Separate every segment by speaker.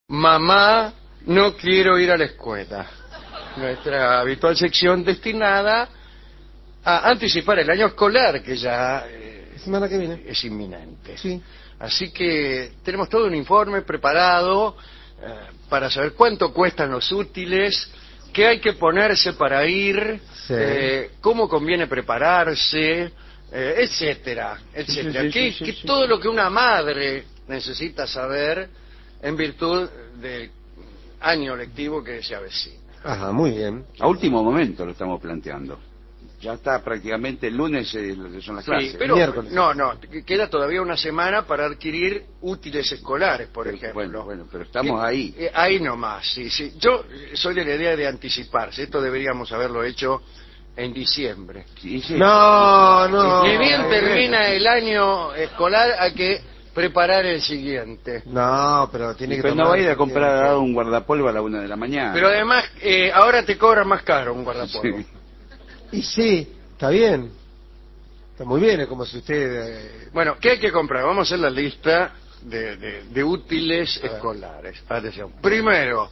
Speaker 1: Mamá, no quiero ir a la escuela. Nuestra habitual sección destinada a anticipar el año escolar, que ya
Speaker 2: Semana que viene.
Speaker 1: es inminente.
Speaker 2: Sí.
Speaker 1: Así que tenemos todo un informe preparado para saber cuánto cuestan los útiles, qué hay que ponerse para ir,
Speaker 2: Sí.
Speaker 1: cómo conviene prepararse, etcétera, etcétera. Que todo lo que una madre necesita saber en virtud del año lectivo que se avecina.
Speaker 2: Ajá, muy bien.
Speaker 3: A último momento lo estamos planteando. Ya está prácticamente el lunes son las clases.
Speaker 1: Sí, pero
Speaker 2: Miércoles.
Speaker 1: no, queda todavía una semana para adquirir útiles escolares, por
Speaker 3: Pero,
Speaker 1: ejemplo.
Speaker 3: bueno, pero estamos ahí.
Speaker 1: Ahí nomás, sí. Yo soy de la idea de anticiparse. Esto deberíamos haberlo hecho en diciembre.
Speaker 3: Sí.
Speaker 2: No.
Speaker 1: Ni bien termina el año escolar, hay que preparar el siguiente.
Speaker 2: No, pero tiene que
Speaker 3: Pero
Speaker 2: tomar
Speaker 3: no va a ir a
Speaker 2: tiempo.
Speaker 3: comprar un guardapolvo a la 1 de la mañana.
Speaker 1: Pero además, ahora te cobran más caro un guardapolvo.
Speaker 3: Sí.
Speaker 2: Y sí, está bien. Está muy bien, es como si usted...
Speaker 1: Bueno, ¿qué hay que comprar? Vamos a hacer la lista de útiles escolares. Atención. Primero,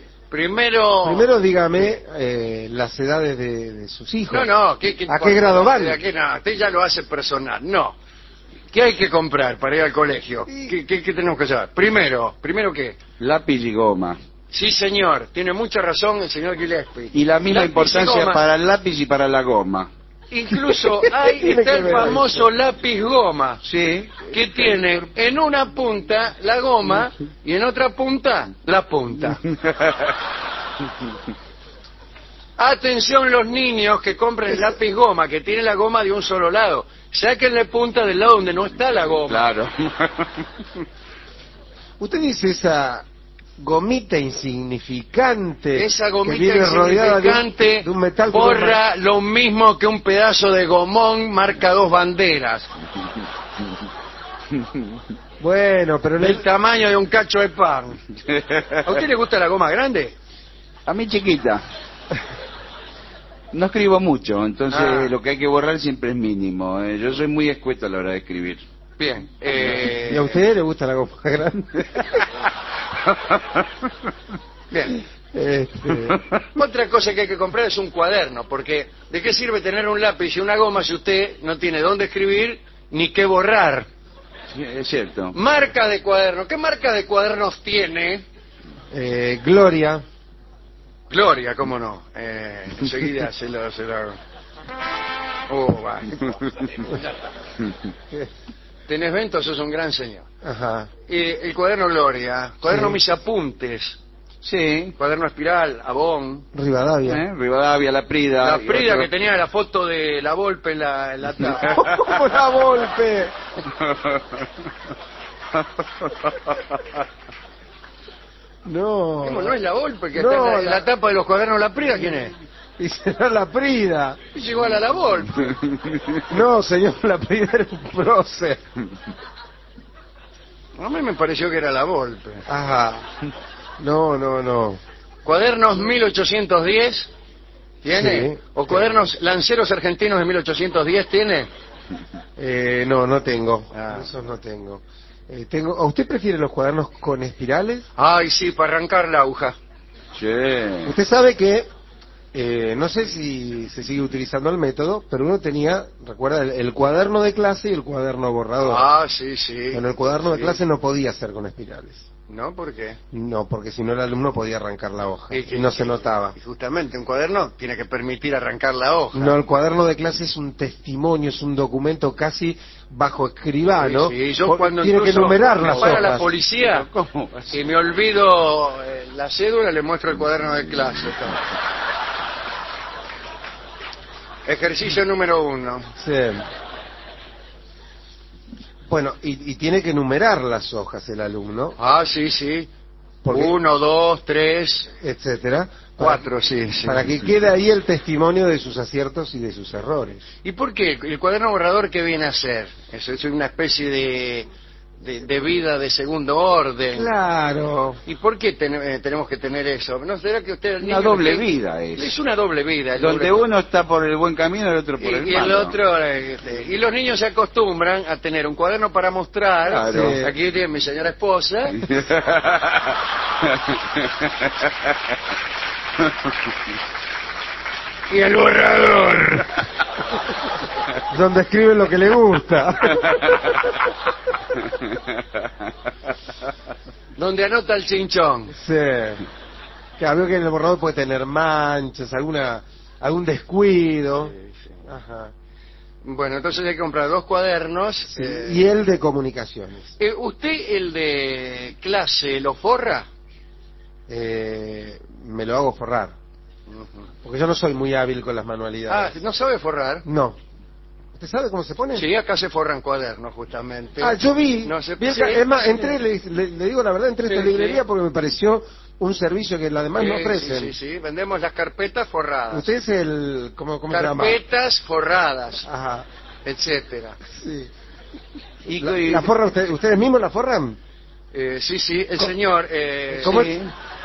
Speaker 2: dígame las edades de sus hijos.
Speaker 1: No,
Speaker 2: ¿A qué grado van?
Speaker 1: Usted ya lo hace personal. No. ¿Qué hay que comprar para ir al colegio? ¿Qué tenemos que hacer? Primero ¿qué?
Speaker 3: Lápiz y goma.
Speaker 1: Sí, señor. Tiene mucha razón el señor Gillespie.
Speaker 3: Y la misma
Speaker 1: Lápiz y
Speaker 3: importancia
Speaker 1: goma.
Speaker 3: para el lápiz y para la goma.
Speaker 1: Incluso
Speaker 2: Tiene
Speaker 1: está
Speaker 2: que
Speaker 1: el
Speaker 2: ver
Speaker 1: famoso lápiz goma,
Speaker 3: Sí.
Speaker 1: que tiene en una punta la goma y en otra punta la punta. Atención los niños que compren el lápiz goma, que tiene la goma de un solo lado. Sáquenle punta del lado donde no está la goma.
Speaker 3: Claro.
Speaker 2: Usted dice esa gomita insignificante.
Speaker 1: Esa
Speaker 2: que
Speaker 1: gomita
Speaker 2: viene rodeada
Speaker 1: insignificante
Speaker 2: de un metal
Speaker 1: borra lo mismo que un pedazo de gomón marca dos banderas.
Speaker 2: Bueno, pero
Speaker 1: Del tamaño de un cacho de pan. ¿A usted le gusta la goma grande?
Speaker 3: A mí chiquita. No escribo mucho, entonces lo que hay que borrar siempre es mínimo. Yo soy muy escueto a la hora de escribir.
Speaker 1: Bien.
Speaker 2: ¿Y a usted le gusta la goma grande?
Speaker 1: Bien. Otra cosa que hay que comprar es un cuaderno, porque ¿de qué sirve tener un lápiz y una goma si usted no tiene dónde escribir ni qué borrar?
Speaker 3: Sí, es cierto.
Speaker 1: Marca de cuaderno. ¿Qué marca de cuadernos tiene?
Speaker 2: Gloria.
Speaker 1: Gloria, cómo no. Enseguida se lo... Va. Tenés vento, sos un gran señor.
Speaker 2: Ajá.
Speaker 1: El cuaderno Gloria, cuaderno
Speaker 2: Sí.
Speaker 1: Mis Apuntes,
Speaker 3: Sí.
Speaker 1: cuaderno Espiral, Avon.
Speaker 2: Rivadavia.
Speaker 3: Rivadavia, La Prida.
Speaker 1: La Prida que tenía la foto de la Volpe en la tapa.
Speaker 2: ¡Como la Volpe! No.
Speaker 1: ¿Cómo no es la Volpe que
Speaker 2: No,
Speaker 1: está en la tapa de los cuadernos La Prida? ¿Quién es?
Speaker 2: Y será la Prida.
Speaker 1: Es igual a la Volpe.
Speaker 2: No, señor, la Prida era un prócer.
Speaker 1: A mí me pareció que era la Volpe.
Speaker 2: Ajá. No.
Speaker 1: Cuadernos 1810, ¿tiene?
Speaker 2: Sí.
Speaker 1: ¿O cuadernos lanceros argentinos de 1810 tiene?
Speaker 2: No tengo.
Speaker 1: Ah.
Speaker 2: Esos no tengo. ¿A usted prefiere los cuadernos con espirales?
Speaker 1: Ay, sí, para arrancar la aguja.
Speaker 3: Sí.
Speaker 2: Usted sabe que, no sé si se sigue utilizando el método, pero uno tenía, recuerda, el cuaderno de clase y el cuaderno borrador.
Speaker 1: Ah, sí, sí.
Speaker 2: Bueno, el cuaderno de
Speaker 1: Sí.
Speaker 2: clase no podía ser con espirales.
Speaker 1: ¿No? ¿Por qué?
Speaker 2: No, porque si no el alumno podía arrancar la hoja
Speaker 1: Y
Speaker 2: no se notaba.
Speaker 1: Y justamente un cuaderno tiene que permitir arrancar la hoja.
Speaker 2: No, el cuaderno de clase es un testimonio, es un documento casi bajo escribano.
Speaker 1: Sí, yo cuando
Speaker 2: tiene que
Speaker 1: incluso
Speaker 2: numerar
Speaker 1: me
Speaker 2: las
Speaker 1: para
Speaker 2: hojas.
Speaker 1: la policía
Speaker 3: ¿Cómo?
Speaker 1: y me olvido la cédula, le muestro el cuaderno de clase. Ejercicio número 1.
Speaker 2: Sí. Bueno, y tiene que numerar las hojas el alumno,
Speaker 1: Ah, sí.
Speaker 2: Porque-
Speaker 1: 1, 2, 3,
Speaker 2: etcétera,
Speaker 1: 4, sí.
Speaker 2: para que quede ahí el testimonio de sus aciertos y de sus errores.
Speaker 1: ¿Y por qué? ¿El cuaderno borrador qué viene a ser? Eso es una especie de vida de segundo orden.
Speaker 2: Claro.
Speaker 1: ¿Y por qué tenemos que tener eso? ¿No será que usted...
Speaker 3: Una doble vida es.
Speaker 1: Es una doble vida. el
Speaker 3: Donde
Speaker 1: doble-
Speaker 3: uno está por el buen camino y el otro por el
Speaker 1: y el
Speaker 3: malo.
Speaker 1: otro... y los niños se acostumbran a tener un cuaderno para mostrar.
Speaker 3: Claro.
Speaker 2: Sí.
Speaker 1: Aquí tiene mi señora esposa. Aquí tiene mi señora esposa. Y un cuaderno para arrancar la hoja. Y un cuaderno para arrancar la hoja. Y un cuaderno para mostrar.
Speaker 3: Claro.
Speaker 2: Sí.
Speaker 1: Aquí tiene mi señora esposa. Y el borrador.
Speaker 2: Donde escribe lo que le gusta.
Speaker 1: Donde anota el chinchón.
Speaker 2: Sí. Claro, veo que en el borrador puede tener manchas, algún descuido.
Speaker 1: Sí, sí.
Speaker 2: Ajá.
Speaker 1: Bueno, entonces hay que comprar 2 cuadernos.
Speaker 2: Sí, y el de comunicaciones.
Speaker 1: ¿Usted el de clase lo forra?
Speaker 2: Me lo hago forrar. Porque yo no soy muy hábil con las manualidades.
Speaker 1: ¿No sabe forrar?
Speaker 2: No. ¿Usted sabe cómo se pone?
Speaker 1: Sí, acá se forran cuadernos, justamente.
Speaker 2: Yo vi.
Speaker 1: No se...
Speaker 2: vi acá,
Speaker 1: sí,
Speaker 2: es más,
Speaker 1: sí.
Speaker 2: entré, le digo la verdad, entré a esta
Speaker 1: Sí,
Speaker 2: librería
Speaker 1: sí.
Speaker 2: porque me pareció un servicio que las demás no ofrecen.
Speaker 1: Sí. Vendemos las carpetas forradas.
Speaker 2: Usted es el... ¿Cómo se llama?
Speaker 1: Carpetas forradas,
Speaker 2: Ajá.
Speaker 1: etcétera.
Speaker 2: Sí.
Speaker 3: Y,
Speaker 2: ¿La forra ustedes mismos la forran?
Speaker 1: Sí, el señor...
Speaker 2: ¿Cómo
Speaker 3: sí.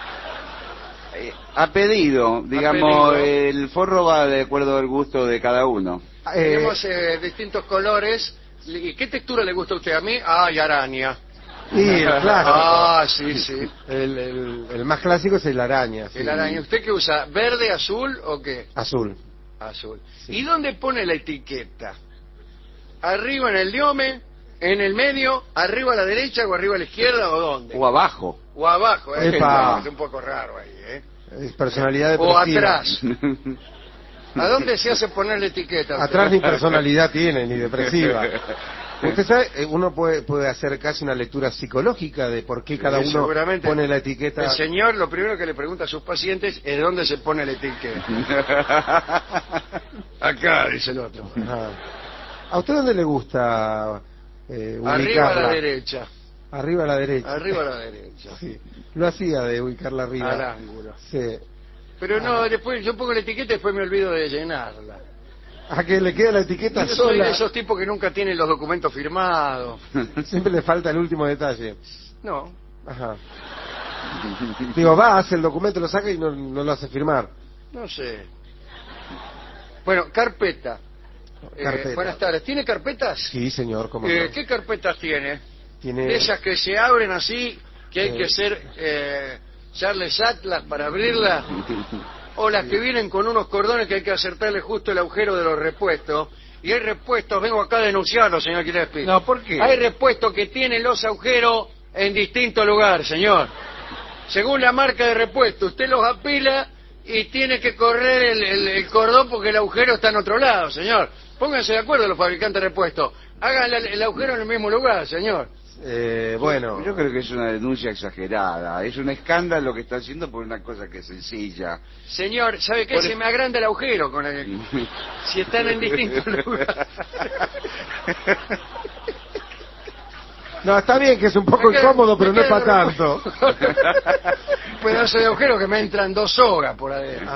Speaker 3: A pedido, digamos,
Speaker 1: pedido.
Speaker 3: el forro va de acuerdo al gusto de cada uno.
Speaker 1: Tenemos distintos colores. ¿Y qué textura le gusta a usted? A mí, y araña.
Speaker 2: Y claro.
Speaker 1: Sí.
Speaker 2: El más clásico es el araña. Sí.
Speaker 1: El araña. ¿Usted qué usa? ¿Verde, azul o qué?
Speaker 2: Azul.
Speaker 1: Azul.
Speaker 2: Sí.
Speaker 1: ¿Y dónde pone la etiqueta? ¿Arriba en el diome? ¿En el medio? ¿Arriba a la derecha o arriba a la izquierda o dónde?
Speaker 3: O abajo.
Speaker 1: O abajo,
Speaker 2: Epa.
Speaker 1: es un poco raro ahí,
Speaker 2: Es personalidad
Speaker 1: O
Speaker 2: depresiva.
Speaker 1: atrás. ¿A dónde se hace poner la etiqueta?
Speaker 2: Atrás ni personalidad tiene, ni depresiva. Usted sabe, uno puede hacer casi una lectura psicológica de por qué cada uno
Speaker 1: seguramente
Speaker 2: pone la etiqueta.
Speaker 1: El señor lo primero que le pregunta a sus pacientes es dónde se pone la etiqueta. Acá, dice el otro.
Speaker 2: Ajá. ¿A usted dónde le gusta ubicarla?
Speaker 1: Arriba a la derecha.
Speaker 2: Arriba a la derecha.
Speaker 1: Arriba a la derecha.
Speaker 2: Sí. Lo hacía de ubicarla arriba.
Speaker 1: Al ángulo.
Speaker 2: Sí.
Speaker 1: Pero no, después yo pongo la etiqueta y después me olvido de llenarla.
Speaker 2: A que le queda la etiqueta
Speaker 1: Yo soy
Speaker 2: sola.
Speaker 1: de esos tipos que nunca tienen los documentos firmados.
Speaker 2: Siempre le falta el último detalle.
Speaker 1: No.
Speaker 2: Ajá. Digo, hace el documento, lo saca y no lo hace firmar.
Speaker 1: No sé. Bueno, carpeta.
Speaker 2: Carpeta.
Speaker 1: Buenas tardes. ¿Tiene carpetas?
Speaker 2: Sí, señor, cómo no.
Speaker 1: ¿Qué carpetas tiene?
Speaker 2: Tiene...
Speaker 1: De esas que se abren así, que hay que ser Charles Atlas para abrirlas, o las que vienen con unos cordones que hay que acertarle justo el agujero de los repuestos. Y hay repuestos, vengo acá a denunciarlo, señor Gillespie.
Speaker 3: No, ¿por qué?
Speaker 1: Hay repuestos que tienen los agujeros en distinto lugar, señor. Según la marca de repuesto, usted los apila y tiene que correr el cordón porque el agujero está en otro lado, señor. Pónganse de acuerdo los fabricantes de repuestos. Hagan el agujero en el mismo lugar, señor.
Speaker 2: Bueno.
Speaker 3: Yo creo que es una denuncia exagerada. Es un escándalo que está haciendo por una cosa que es sencilla.
Speaker 1: Señor, ¿sabe qué? Se me agranda el agujero con el... si están en distintos lugares.
Speaker 2: No, está bien que es un poco incómodo, pero no es para tanto.
Speaker 1: Un pedazo de agujero que me entran 2 sogas por adentro.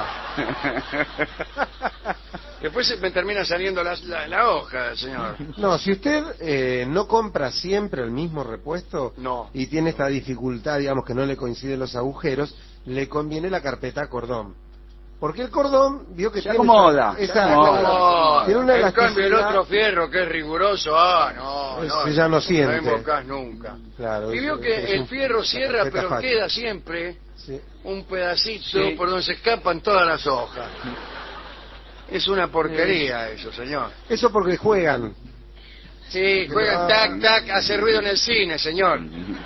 Speaker 1: Después me termina saliendo la hoja, señor.
Speaker 2: No, si usted no compra siempre el mismo repuesto
Speaker 1: No.
Speaker 2: y tiene esta dificultad, digamos, que no le coinciden los agujeros, le conviene la carpeta cordón. Porque el cordón, vio que
Speaker 3: Se
Speaker 2: tiene
Speaker 3: acomoda.
Speaker 2: tiene una
Speaker 1: en cambio el
Speaker 2: elasticidad.
Speaker 1: otro fierro que es riguroso, no.
Speaker 2: Ese ya no siente.
Speaker 1: No invocás nunca.
Speaker 2: Claro,
Speaker 1: Y vio
Speaker 2: es
Speaker 1: que el
Speaker 2: un-
Speaker 1: fierro
Speaker 2: la
Speaker 1: cierra,
Speaker 2: carpeta
Speaker 1: pero
Speaker 2: facha.
Speaker 1: queda siempre
Speaker 2: Sí.
Speaker 1: un pedacito
Speaker 3: Sí.
Speaker 1: por donde se escapan todas las hojas. Es una porquería eso, señor.
Speaker 2: Eso porque juegan.
Speaker 1: Sí, juegan tac, tac, hace ruido en el cine, señor.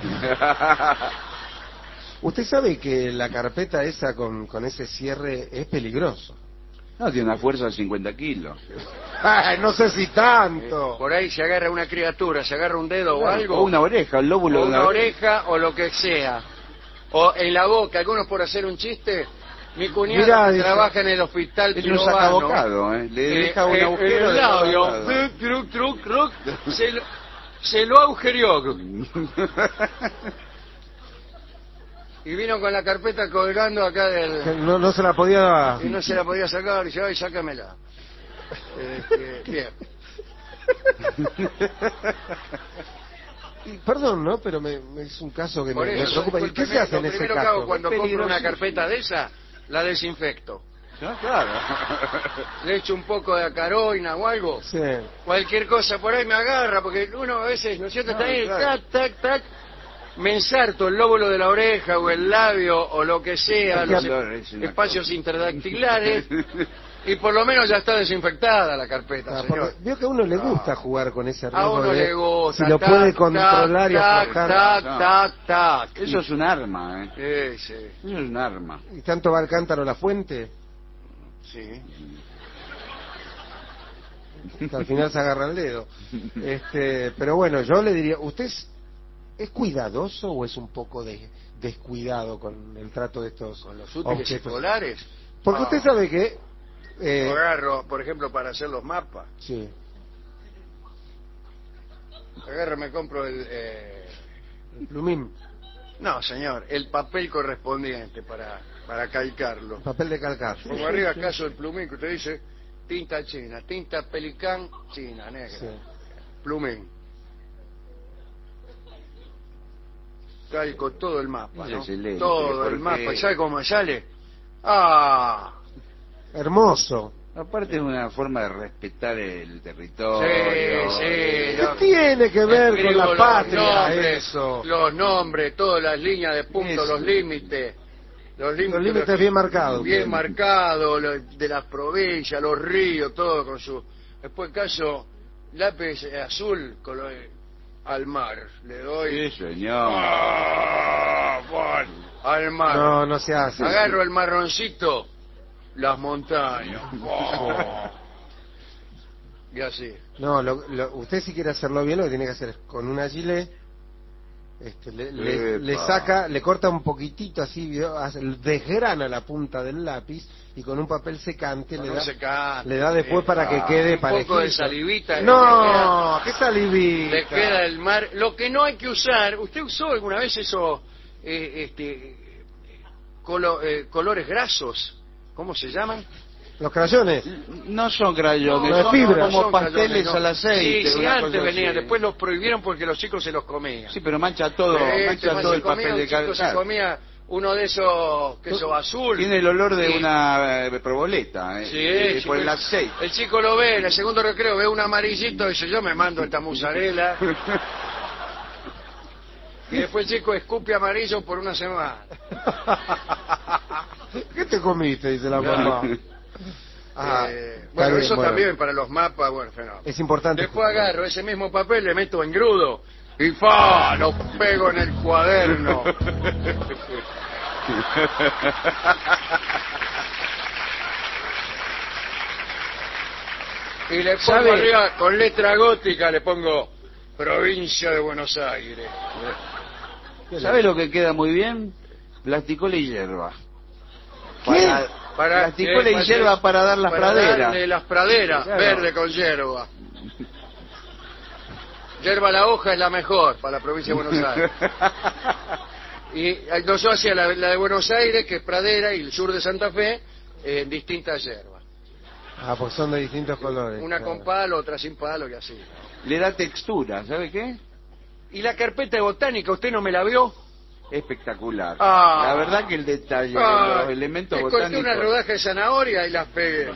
Speaker 2: Usted sabe que la carpeta esa con ese cierre es peligroso.
Speaker 3: No, tiene una fuerza de 50 kilos.
Speaker 2: Ay, no sé si tanto.
Speaker 1: Por ahí se agarra una criatura, se agarra un dedo o algo.
Speaker 3: O una oreja, el lóbulo
Speaker 1: o
Speaker 3: de
Speaker 1: una oreja o lo que sea. O en la boca, algunos por hacer un chiste. Mi cuñado
Speaker 2: Mirá,
Speaker 1: que
Speaker 2: dice,
Speaker 1: trabaja en el hospital
Speaker 3: Es un
Speaker 1: pirobano,
Speaker 3: sacabocado, ¿eh? Le deja un agujero
Speaker 1: en el
Speaker 3: de cada
Speaker 1: labio,
Speaker 3: lado.
Speaker 1: truc, truc, truc, se lo agujereó. Y vino con la carpeta colgando acá del...
Speaker 2: No se la podía...
Speaker 1: Y no se la podía sacar, y dice, ay, sácamela. Bien.
Speaker 2: Perdón, ¿no? Pero es un caso que
Speaker 1: Por
Speaker 2: me
Speaker 1: eso,
Speaker 2: preocupa. ¿Y qué se hace
Speaker 1: lo
Speaker 2: en ese
Speaker 1: primero que hago
Speaker 2: caso?
Speaker 1: cuando
Speaker 3: Es
Speaker 1: compro una
Speaker 3: peligrosísimo.
Speaker 1: carpeta de esa, la desinfecto.
Speaker 3: No, claro.
Speaker 1: Le echo un poco de acaroina o algo.
Speaker 2: Sí.
Speaker 1: Cualquier cosa por ahí me agarra, porque uno a veces, ¿no es cierto? Está ahí,
Speaker 3: claro.
Speaker 1: tac, tac, tac. me ensarto el lóbulo de la oreja o el labio o lo que sea, los
Speaker 3: Es una
Speaker 1: espacios
Speaker 3: cosa.
Speaker 1: interdactilares, y por lo menos ya está desinfectada la carpeta,
Speaker 2: Porque
Speaker 1: señor.
Speaker 2: veo que a uno le gusta jugar con ese
Speaker 1: A
Speaker 2: riesgo
Speaker 1: uno
Speaker 2: de
Speaker 1: le gusta.
Speaker 2: si lo
Speaker 1: tac,
Speaker 2: puede
Speaker 1: tac,
Speaker 2: controlar y
Speaker 1: tac,
Speaker 2: aflojar.
Speaker 1: tac,
Speaker 3: No.
Speaker 1: tac, tac.
Speaker 3: Eso es un arma, ¿eh?
Speaker 1: Sí,
Speaker 3: Eso es un arma.
Speaker 2: ¿Y tanto va el cántaro a la fuente?
Speaker 1: sí.
Speaker 2: Que al final se agarra el dedo. Pero bueno, yo le diría, ¿usted es cuidadoso o es un poco descuidado con el trato de estos
Speaker 1: Con los útiles
Speaker 2: objetos?
Speaker 1: escolares.
Speaker 2: Porque usted sabe que...
Speaker 1: Lo agarro, por ejemplo, para hacer los mapas.
Speaker 2: sí,
Speaker 1: Agarro, me compro
Speaker 2: el plumín,
Speaker 1: No, señor, el papel correspondiente para calcarlo.
Speaker 2: papel de calcar.
Speaker 1: Pongo arriba acaso el plumín que usted dice, tinta china, tinta pelicán china, negra.
Speaker 2: Sí.
Speaker 1: Plumín. Calco todo el mapa,
Speaker 3: Es
Speaker 1: ¿no?
Speaker 3: excelente,
Speaker 1: Todo el
Speaker 3: porque-
Speaker 1: mapa. ¿Y sabe cómo me sale? ¡Ah!
Speaker 2: Hermoso.
Speaker 3: Aparte es una forma de respetar el
Speaker 1: Sí,
Speaker 3: territorio.
Speaker 1: sí.
Speaker 2: ¿Qué tiene que ver con
Speaker 1: Escribo
Speaker 2: la
Speaker 1: los
Speaker 2: patria
Speaker 1: nombres,
Speaker 2: eso?
Speaker 1: Los nombres, todas las líneas de punto,
Speaker 3: Eso.
Speaker 1: los límites. Los
Speaker 2: límites bien marcados.
Speaker 1: Bien marcados, de las provincias, los ríos, todo con su... Después, caso, lápiz azul al mar. Le doy...
Speaker 3: Sí, señor.
Speaker 1: ¡Ah! Bueno, al mar.
Speaker 2: No, no se hace.
Speaker 1: Agarro el marroncito, las montañas. ¡Oh! Y así.
Speaker 2: No, usted si quiere hacerlo bien, lo que tiene que hacer es con una gilet, le
Speaker 3: Epa.
Speaker 2: saca, le corta un poquitito así, desgrana la punta del lápiz y con un papel secante
Speaker 1: Con un secante,
Speaker 2: le da después para que quede
Speaker 1: un
Speaker 2: parejito.
Speaker 1: poco de salivita.
Speaker 2: No, qué salivita.
Speaker 1: Le queda el mar. Lo que no hay que usar, ¿usted usó alguna vez eso, colores grasos? ¿Cómo se llaman?
Speaker 2: Los crayones.
Speaker 3: No son crayones,
Speaker 2: No, de
Speaker 3: son
Speaker 2: fibra.
Speaker 3: como
Speaker 1: son
Speaker 3: pasteles
Speaker 1: crayones, no.
Speaker 3: al aceite.
Speaker 1: Sí,
Speaker 3: una
Speaker 1: antes
Speaker 3: cosa
Speaker 1: venían,
Speaker 3: así.
Speaker 1: después los prohibieron porque los chicos se los comían.
Speaker 3: Sí, pero mancha todo, mancha todo el papel de
Speaker 1: Un chico se
Speaker 3: calcar.
Speaker 1: comía uno de esos queso azul.
Speaker 3: Tiene el olor de
Speaker 1: Sí.
Speaker 3: una proboleta,
Speaker 1: Sí,
Speaker 3: por el
Speaker 1: chico,
Speaker 3: aceite.
Speaker 1: el chico lo ve, en el segundo recreo ve un amarillito y dice, yo me mando esta mozzarella. Y después el chico escupe amarillo por una semana.
Speaker 2: ¿Qué te comiste? Dice la mamá.
Speaker 1: Bueno,
Speaker 2: está bien,
Speaker 1: eso
Speaker 2: bueno.
Speaker 1: también para los mapas, bueno, fenómeno.
Speaker 2: Es importante.
Speaker 1: Después agarro ese mismo papel, le meto en grudo y ¡fa! Lo pego en el cuaderno. Y le pongo
Speaker 2: ¿Sabe?
Speaker 1: arriba, con letra gótica, le pongo Provincia de Buenos Aires.
Speaker 3: ¿Sabe lo que queda muy bien? Plasticola y hierba.
Speaker 2: ¿Qué?
Speaker 3: Plasticola y hierba para dar las praderas.
Speaker 1: Darle las praderas,
Speaker 3: Claro.
Speaker 1: verde con hierba. Hierba la hoja es la mejor para la provincia de Buenos Aires. Y nosotros hacía la de Buenos Aires, que es pradera, y el sur de Santa Fe, en distintas hierbas.
Speaker 2: Pues son de distintos colores.
Speaker 1: Una
Speaker 2: claro.
Speaker 1: con palo, otra sin palo y así.
Speaker 3: Le da textura, ¿sabe qué?
Speaker 1: ¿Y la carpeta de botánica, usted no me la vio?
Speaker 3: Espectacular.
Speaker 1: Ah.
Speaker 3: La verdad que el detalle de
Speaker 1: Ah,
Speaker 3: los elementos
Speaker 1: le corté
Speaker 3: botánicos...
Speaker 1: una rodaja de zanahoria y las pegué.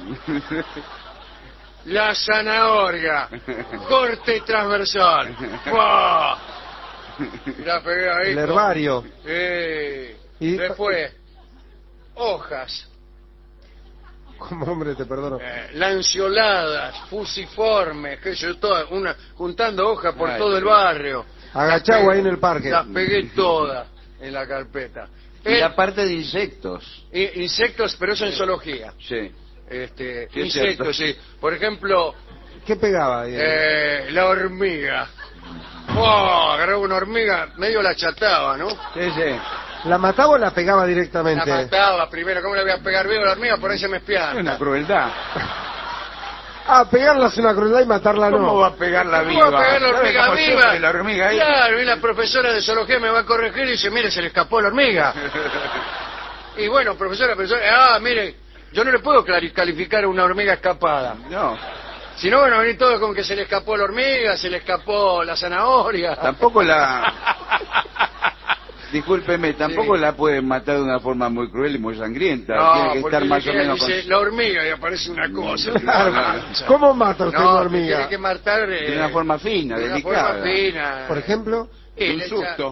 Speaker 1: La zanahoria, corte transversal. ¡Fua! Y la pegué ahí.
Speaker 2: El herbario. Y-
Speaker 1: Después, hojas,
Speaker 2: Como hombre, te perdono.
Speaker 1: lanceoladas, fusiformes, qué sé yo, todas, juntando hojas por
Speaker 3: Ay,
Speaker 1: todo el
Speaker 3: sí.
Speaker 1: barrio.
Speaker 2: Agachado
Speaker 1: Las pegué-
Speaker 2: ahí en el parque.
Speaker 1: Las pegué todas en la carpeta.
Speaker 3: Y la parte de insectos.
Speaker 1: Insectos, pero eso en zoología.
Speaker 3: Sí. Sí, es
Speaker 1: Insectos,
Speaker 3: cierto.
Speaker 1: sí. Por ejemplo,
Speaker 2: ¿Qué pegaba?
Speaker 1: la hormiga. ¡Oh! Agarraba una hormiga, medio la chataba, ¿no?
Speaker 3: Sí, sí.
Speaker 2: ¿La mataba o la pegaba
Speaker 1: La
Speaker 2: directamente?
Speaker 1: mataba primero. ¿Cómo le voy a pegar vivo a la hormiga? Por ahí se me
Speaker 3: Es una
Speaker 1: espianta.
Speaker 3: crueldad.
Speaker 2: Pegarla es una crueldad y matarla no.
Speaker 3: ¿Cómo va a pegarla
Speaker 1: ¿Cómo
Speaker 3: viva?
Speaker 1: va a pegar la
Speaker 3: ¿Sabe
Speaker 1: hormiga
Speaker 3: cómo
Speaker 1: viva?
Speaker 3: sufre la hormiga ahí?
Speaker 1: Claro, y la profesora de zoología me va a corregir y dice, mire, se le escapó la hormiga. Y bueno, profesora, mire, yo no le puedo calificar a una hormiga escapada.
Speaker 3: No,
Speaker 1: Si no, van a venir todos con que se le escapó la hormiga, se le escapó la zanahoria.
Speaker 3: tampoco la... Discúlpeme, tampoco
Speaker 1: Sí.
Speaker 3: la pueden matar de una forma muy cruel y muy sangrienta.
Speaker 1: No,
Speaker 3: Tiene que
Speaker 1: porque
Speaker 3: estar más o
Speaker 1: le
Speaker 3: menos
Speaker 1: dice, la hormiga y aparece una cosa.
Speaker 2: Claro.
Speaker 3: No,
Speaker 2: ¿Cómo mata usted
Speaker 1: No,
Speaker 2: una
Speaker 1: te
Speaker 2: hormiga?
Speaker 1: tiene que matar
Speaker 3: de una forma fina,
Speaker 1: de una
Speaker 3: delicada.
Speaker 1: forma fina.
Speaker 2: Por ejemplo,
Speaker 1: Y
Speaker 3: un
Speaker 1: le
Speaker 3: susto.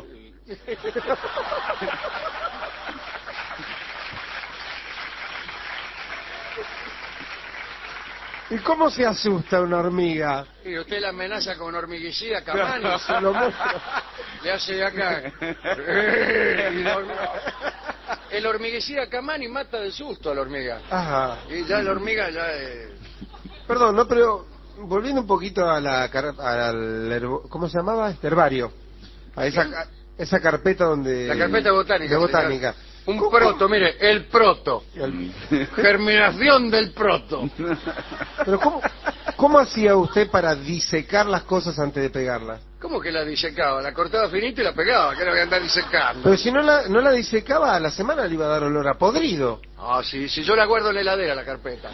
Speaker 2: ¿Y cómo se asusta una hormiga?
Speaker 1: Y usted la amenaza con hormiguicida, Camani,
Speaker 2: Se lo muestra.
Speaker 1: le hace de acá. Y la hormiga- el hormiguicida Camani mata de susto a la hormiga.
Speaker 2: Ajá.
Speaker 1: Y ya la hormiga ya...
Speaker 2: Perdón, no, pero volviendo un poquito a ¿cómo se llamaba? Herbario. A esa carpeta donde...
Speaker 1: La carpeta botánica.
Speaker 2: De botánica.
Speaker 1: Un proto, mire, el proto.
Speaker 2: El-
Speaker 1: Germinación del proto.
Speaker 2: Pero ¿cómo hacía usted para disecar las cosas antes de pegarlas?
Speaker 1: ¿Cómo que la disecaba? La cortaba finita y la pegaba, que la voy a andar disecando.
Speaker 2: Pero si no la disecaba, a la semana le iba a dar olor a podrido.
Speaker 1: Ah, sí, si yo la guardo en la heladera, la carpeta.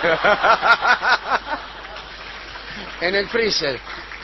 Speaker 1: En el freezer.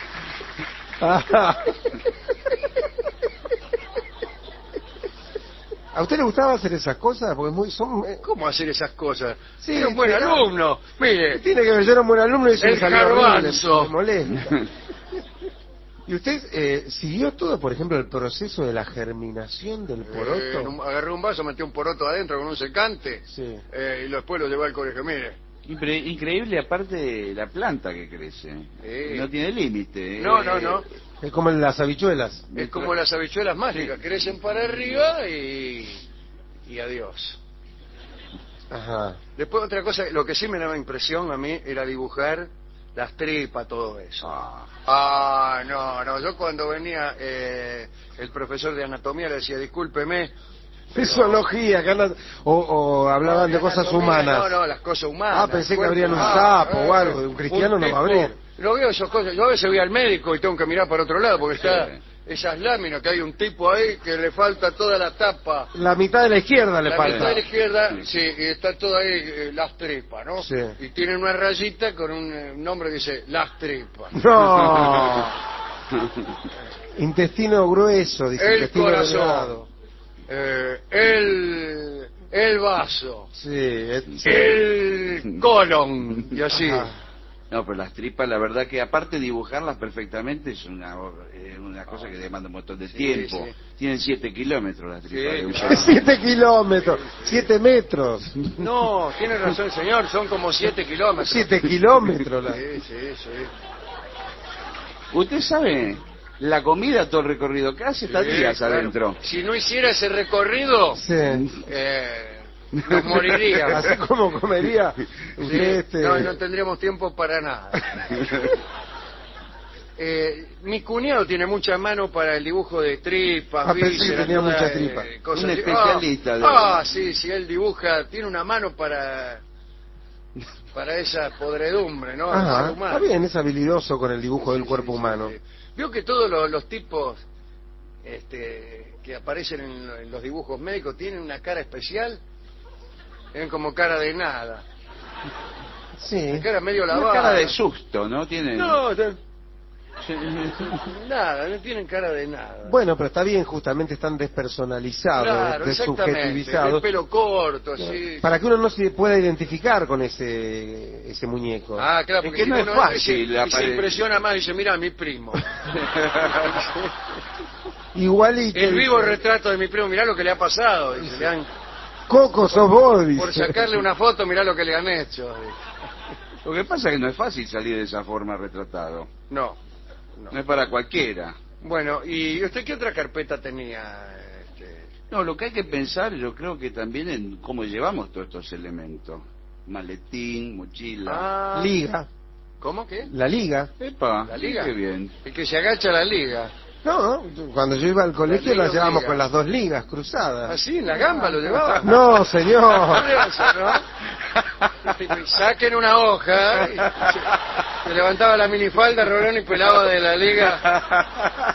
Speaker 2: ¿A usted le gustaba hacer esas cosas? Porque
Speaker 1: ¿Cómo hacer esas cosas?
Speaker 2: Sí,
Speaker 1: Era un buen
Speaker 2: claro.
Speaker 1: alumno. Mire,
Speaker 2: Tiene que ver, yo era un buen alumno y eso
Speaker 1: El
Speaker 2: me salió horrible,
Speaker 1: garbanzo.
Speaker 2: me molesta. ¿Y usted siguió todo, por ejemplo, el proceso de la germinación del poroto?
Speaker 1: agarré un vaso, metí un poroto adentro con un secante
Speaker 2: Sí.
Speaker 1: y después lo llevé al colegio. Mire,
Speaker 3: Increíble, aparte la planta que crece. No tiene límite.
Speaker 1: no.
Speaker 2: Es como en las habichuelas.
Speaker 1: Es como las habichuelas mágicas, crecen para arriba y adiós.
Speaker 2: Ajá.
Speaker 1: Después otra cosa, lo que sí me daba impresión a mí era dibujar las tripas, todo eso. No, yo cuando venía el profesor de anatomía le decía, discúlpeme.
Speaker 2: Fisiología, o hablaban de cosas
Speaker 1: anatomía,
Speaker 2: humanas.
Speaker 1: No, las cosas humanas.
Speaker 2: Pensé que
Speaker 1: cuerpo
Speaker 2: abrían un
Speaker 1: humano,
Speaker 2: sapo o algo, de un cristiano no va a abrir.
Speaker 1: Lo veo esas cosas, yo a veces voy al médico y tengo que mirar para otro lado porque está esas láminas, que hay un tipo ahí que le falta toda la tapa.
Speaker 2: La mitad de la izquierda le
Speaker 1: La
Speaker 2: falta.
Speaker 1: mitad de la izquierda, sí, y está toda ahí las tripas, ¿no?
Speaker 2: Sí.
Speaker 1: Y tiene una rayita con un nombre que dice las tripas.
Speaker 2: No. Intestino grueso, dice.
Speaker 1: El
Speaker 2: intestino
Speaker 1: corazón.
Speaker 2: delgado.
Speaker 1: El vaso.
Speaker 2: Sí.
Speaker 1: El colon. Y así.
Speaker 2: Ajá.
Speaker 3: No, pero las tripas, la verdad que aparte de dibujarlas perfectamente, es una cosa que demanda un montón de tiempo.
Speaker 1: sí.
Speaker 3: Tienen 7 kilómetros las tripas.
Speaker 1: Sí,
Speaker 3: de un
Speaker 1: claro.
Speaker 3: solo.
Speaker 2: 7 kilómetros, 7 metros.
Speaker 1: No, tiene razón el señor, son como 7 kilómetros.
Speaker 2: 7 kilómetros.
Speaker 1: Sí.
Speaker 3: Usted sabe, la comida, todo el recorrido que hace, está
Speaker 1: Sí,
Speaker 3: días
Speaker 1: claro.
Speaker 3: adentro.
Speaker 1: Si no hiciera ese recorrido,
Speaker 2: Sí.
Speaker 1: nos moriríamos.
Speaker 2: Así como comería usted
Speaker 1: Sí, no tendríamos tiempo para nada. Mi cuñado tiene mucha mano para el dibujo de tripas,
Speaker 2: pensé que
Speaker 1: vísceras,
Speaker 2: tenía
Speaker 1: toda,
Speaker 2: mucha tripa.
Speaker 1: cosas
Speaker 3: Un
Speaker 1: así.
Speaker 3: especialista
Speaker 1: Sí, él dibuja, tiene una mano para esa podredumbre, ¿no? El
Speaker 2: Ajá,
Speaker 1: ser humano.
Speaker 2: está bien, es habilidoso con el dibujo del cuerpo humano.
Speaker 1: Sí. Vio que todos los tipos que aparecen en los dibujos médicos tienen una cara especial, tienen como cara de nada,
Speaker 2: Sí.
Speaker 1: una cara medio
Speaker 3: Una
Speaker 1: lavada.
Speaker 3: cara de susto, ¿no? Tiene...
Speaker 1: Nada, no tienen cara de nada.
Speaker 2: Bueno, pero está bien, justamente están despersonalizados,
Speaker 1: Claro, exactamente, el
Speaker 2: desubjetivizados,
Speaker 1: pelo corto, así.
Speaker 2: para que uno no se pueda identificar con ese muñeco.
Speaker 1: Ah, claro,
Speaker 3: Es
Speaker 1: porque
Speaker 3: que
Speaker 1: si
Speaker 3: no es
Speaker 1: uno
Speaker 3: fácil
Speaker 1: y se impresiona más y dice, mira, mi primo.
Speaker 2: Igualito.
Speaker 1: El vivo
Speaker 2: dice,
Speaker 1: retrato de mi primo, mirá lo que le ha pasado. Dice, le han-
Speaker 2: Coco, sos vos, dice.
Speaker 1: por sacarle una foto, mirá lo que le han hecho.
Speaker 3: Lo que pasa es que no es fácil salir de esa forma retratado.
Speaker 1: No.
Speaker 3: No es para cualquiera.
Speaker 1: Bueno, ¿y usted qué otra carpeta tenía?
Speaker 3: No, lo que hay que pensar, yo creo que también en cómo llevamos todos estos elementos. Maletín, mochila.
Speaker 2: Liga.
Speaker 1: ¿Cómo qué?
Speaker 2: La liga.
Speaker 3: Epa,
Speaker 1: ¿La liga?
Speaker 3: qué bien.
Speaker 1: El que se agacha a la liga.
Speaker 2: No, cuando yo iba al colegio
Speaker 1: liga
Speaker 2: las llevábamos
Speaker 1: obliga.
Speaker 2: con las 2 ligas cruzadas.
Speaker 1: ¿Así? ¿En la gamba lo llevaba?
Speaker 2: No, señor.
Speaker 1: ¿No? Saquen una hoja. Se levantaba la minifalda, Rolón, y pelaba de la liga.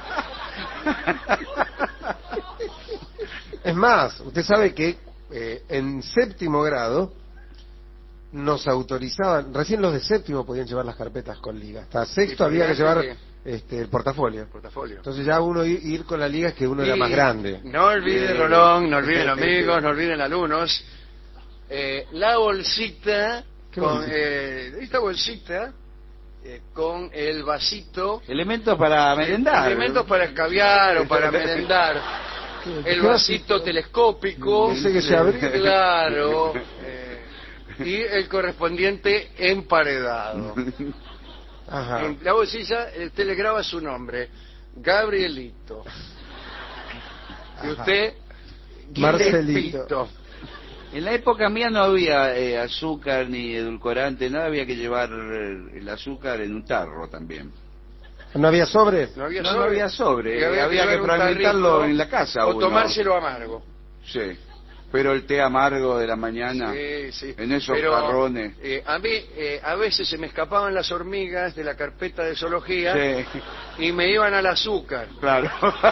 Speaker 2: Es más, usted sabe que en 7º grado nos autorizaban, recién los de 7º podían llevar las carpetas con liga. Hasta sexto había que llevar el portafolio. Entonces ya uno ir con la liga es que uno era más grande.
Speaker 1: No olviden, Rolón, no olviden amigos, no olviden alumnos. La bolsita,
Speaker 2: ¿Qué
Speaker 1: con
Speaker 2: bolsita?
Speaker 1: esta bolsita con el vasito.
Speaker 3: Elementos para merendar.
Speaker 1: Elementos para escabiar o para merendar. El vasito telescópico.
Speaker 2: Ese que se abre.
Speaker 1: Claro. Y el correspondiente emparedado.
Speaker 2: Ajá.
Speaker 1: En la bolsilla usted le graba su nombre, Gabrielito. Y usted,
Speaker 2: Marcelito.
Speaker 1: Gillespito.
Speaker 3: En la época mía no había azúcar ni edulcorante, nada, había que llevar el azúcar en un tarro también.
Speaker 2: ¿No había sobre?
Speaker 1: No había
Speaker 3: No,
Speaker 1: sobre.
Speaker 3: no había sobre,
Speaker 1: Y
Speaker 3: había que
Speaker 1: llevar un
Speaker 3: fragmentarlo
Speaker 1: tarrito
Speaker 3: en la casa.
Speaker 1: o
Speaker 3: uno.
Speaker 1: tomárselo amargo.
Speaker 3: Sí, pero el té amargo de la mañana,
Speaker 1: Sí, sí.
Speaker 3: en esos
Speaker 1: Pero,
Speaker 3: jarrones.
Speaker 1: a mí a veces se me escapaban las hormigas de la carpeta de zoología
Speaker 3: Sí,
Speaker 1: y me iban al azúcar.
Speaker 3: claro.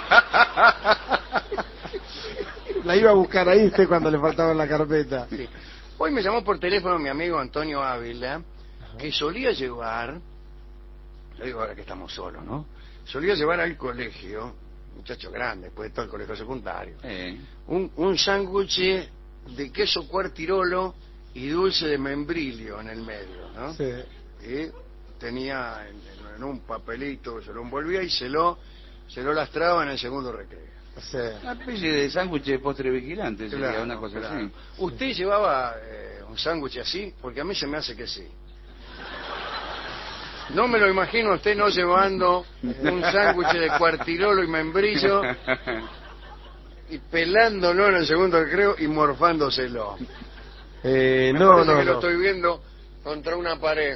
Speaker 2: La iba a buscar ahí usted cuando le faltaba en la carpeta.
Speaker 1: Sí. Hoy me llamó por teléfono mi amigo Antonio Ávila, que solía llevar, lo digo ahora que estamos solos, ¿no? Solía llevar al colegio, muchacho grande, después de todo el colegio secundario, un sándwich de queso cuartirolo y dulce de membrillo en el medio, ¿no?
Speaker 2: Sí.
Speaker 1: Y tenía en un papelito, se lo envolvía y se lo lastraba en el segundo recreo.
Speaker 2: Sí.
Speaker 3: Una especie de sándwich de postre vigilante, sería
Speaker 1: Claro,
Speaker 3: una cosa
Speaker 1: claro.
Speaker 3: así.
Speaker 1: ¿Usted llevaba un sándwich así? Porque a mí se me hace que sí. No me lo imagino a usted no llevando un sándwich de cuartirolo y membrillo y pelándolo en el segundo recreo y morfándoselo. Me
Speaker 2: No,
Speaker 1: parece
Speaker 2: no,
Speaker 1: que lo
Speaker 2: no.
Speaker 1: estoy viendo contra una pared.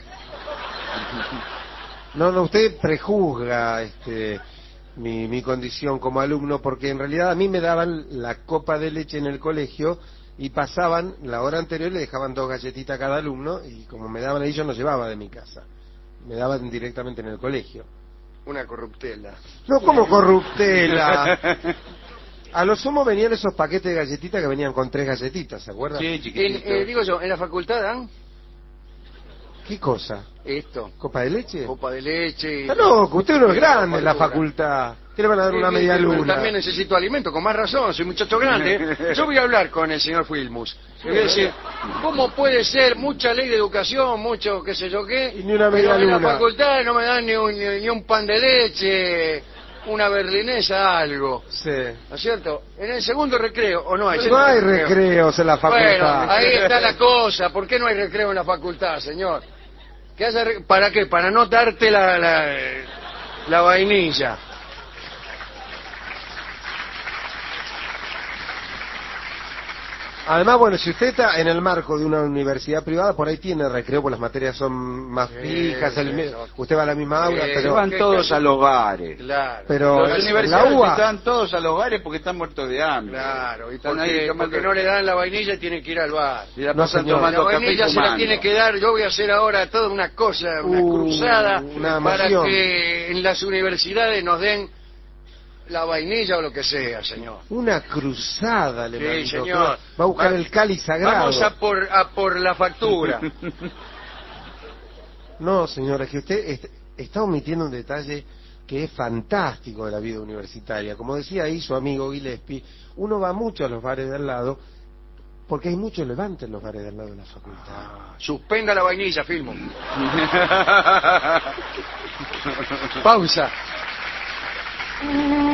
Speaker 2: No, no, usted prejuzga mi condición como alumno, porque en realidad a mí me daban la copa de leche en el colegio y pasaban la hora anterior, le dejaban 2 galletitas a cada alumno y como me daban ahí yo no llevaba de mi casa, me daban directamente en el colegio.
Speaker 1: Una corruptela.
Speaker 2: No, como corruptela. A lo sumo venían esos paquetes de galletitas que venían con 3 galletitas, ¿se acuerdan?
Speaker 3: Sí, chiquitito.
Speaker 1: Digo yo, ¿en la facultad dan
Speaker 2: ¿Qué cosa?
Speaker 1: esto?
Speaker 2: ¿Copa de leche?
Speaker 1: Copa de leche.
Speaker 2: Está loco, usted no es grande en la
Speaker 1: Factura.
Speaker 2: facultad. ¿Qué le van a dar una
Speaker 1: Sí,
Speaker 2: media
Speaker 1: pero
Speaker 2: luna?
Speaker 1: también necesito alimento, con más razón, soy muchacho grande. Yo voy a hablar con el señor Filmus. Le voy a decir, ¿cómo puede ser mucha ley de educación, mucho qué sé yo qué?
Speaker 2: Y ni una
Speaker 1: pero
Speaker 2: media
Speaker 1: en la
Speaker 2: luna.
Speaker 1: facultad no me dan ni un pan de leche, una berlinesa, algo.
Speaker 2: Sí.
Speaker 1: ¿No es cierto? En el segundo recreo, ¿o no hay?
Speaker 2: No hay recreos en la
Speaker 1: Bueno,
Speaker 2: facultad.
Speaker 1: ahí está la cosa. ¿Por qué no hay recreo en la facultad, señor? ¿Para qué? Para no darte la vainilla.
Speaker 2: Además, bueno, si usted está en el marco de una universidad privada, por ahí tiene recreo, porque las materias son más fijas, usted va a la misma aula,
Speaker 1: Sí,
Speaker 3: Se
Speaker 2: pero...
Speaker 3: van todos a los bares.
Speaker 1: Claro.
Speaker 2: Pero
Speaker 3: Los
Speaker 2: en
Speaker 3: universitarios
Speaker 2: la UA...
Speaker 3: están todos a los bares porque están muertos de hambre.
Speaker 1: Claro, y
Speaker 3: Están ahí
Speaker 1: porque no le dan la vainilla y tiene que ir al bar.
Speaker 3: Y la
Speaker 2: No,
Speaker 3: pasan
Speaker 2: señor.
Speaker 1: La
Speaker 3: tomando café y
Speaker 1: vainilla se la
Speaker 3: fumando.
Speaker 1: tiene que dar. Yo voy a hacer ahora toda una cosa, una cruzada,
Speaker 2: una
Speaker 1: para
Speaker 2: moción.
Speaker 1: que en las universidades nos den la vainilla o lo que sea, señor.
Speaker 2: Una cruzada, le
Speaker 1: Sí,
Speaker 2: mando.
Speaker 1: señor.
Speaker 2: Va a buscar el cáliz sagrado.
Speaker 1: Vamos a por la factura.
Speaker 2: No, señora, es que usted está omitiendo un detalle que es fantástico de la vida universitaria. Como decía ahí su amigo Gillespie, uno va mucho a los bares de al lado porque hay mucho levante en los bares de al lado de la facultad.
Speaker 1: Suspenda la vainilla, Filmo. Pausa.